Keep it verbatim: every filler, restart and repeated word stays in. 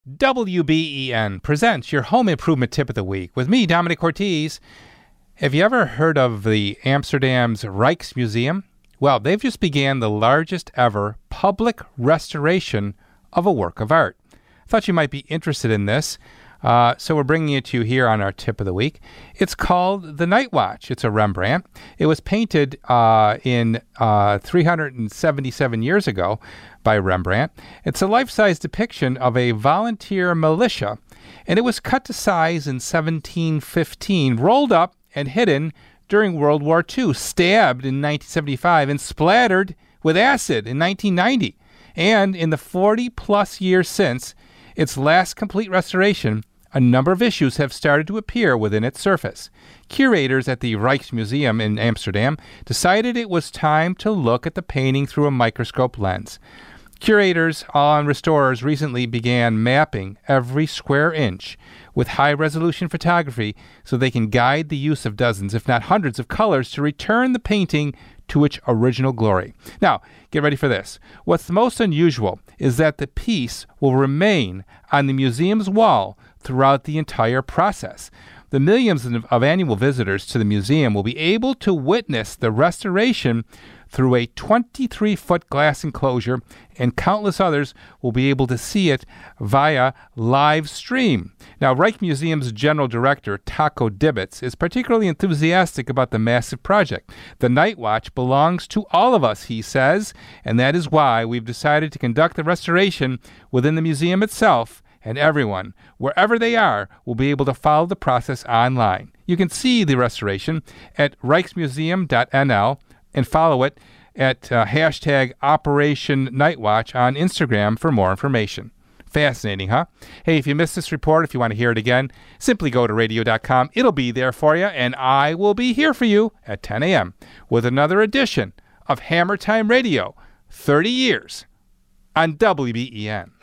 W B E N presents your home improvement tip of the week with me, Dominic Ortiz. Have you ever heard of the Amsterdam's Rijksmuseum? Well, they've just began the largest ever public restoration of a work of art. I thought you might be interested in this, uh, so we're bringing it to you here on our tip of the week. It's called The Night Watch. It's a Rembrandt. It was painted uh, in uh, three hundred seventy-seven years ago by Rembrandt. It's a life-size depiction of a volunteer militia, and it was cut to size in seventeen fifteen, rolled up and hidden during World War Two, stabbed in nineteen seventy-five, and splattered with acid in nineteen ninety. And in the forty-plus years since its last complete restoration, a number of issues have started to appear within its surface. Curators at the Rijksmuseum in Amsterdam decided it was time to look at the painting through a microscope lens. Curators and restorers recently began mapping every square inch with high-resolution photography so they can guide the use of dozens, if not hundreds, of colors to return the painting to its original glory. Now, get ready for this. What's most unusual is that the piece will remain on the museum's wall throughout the entire process. The millions of annual visitors to the museum will be able to witness the restoration through a twenty-three foot glass enclosure, and countless others will be able to see it via live stream. Now, Rijksmuseum's General Director, Taco Dibbets, is particularly enthusiastic about the massive project. The Night Watch belongs to all of us, he says, and that is why we've decided to conduct the restoration within the museum itself, and everyone, wherever they are, will be able to follow the process online. You can see the restoration at rijksmuseum dot n l and follow it at uh, hashtag Operation Nightwatch on Instagram for more information. Fascinating, huh? Hey, if you missed this report, if you want to hear it again, simply go to radio dot com. It'll be there for you, and I will be here for you at ten a.m. with another edition of Hammer Time Radio, thirty years on W B E N.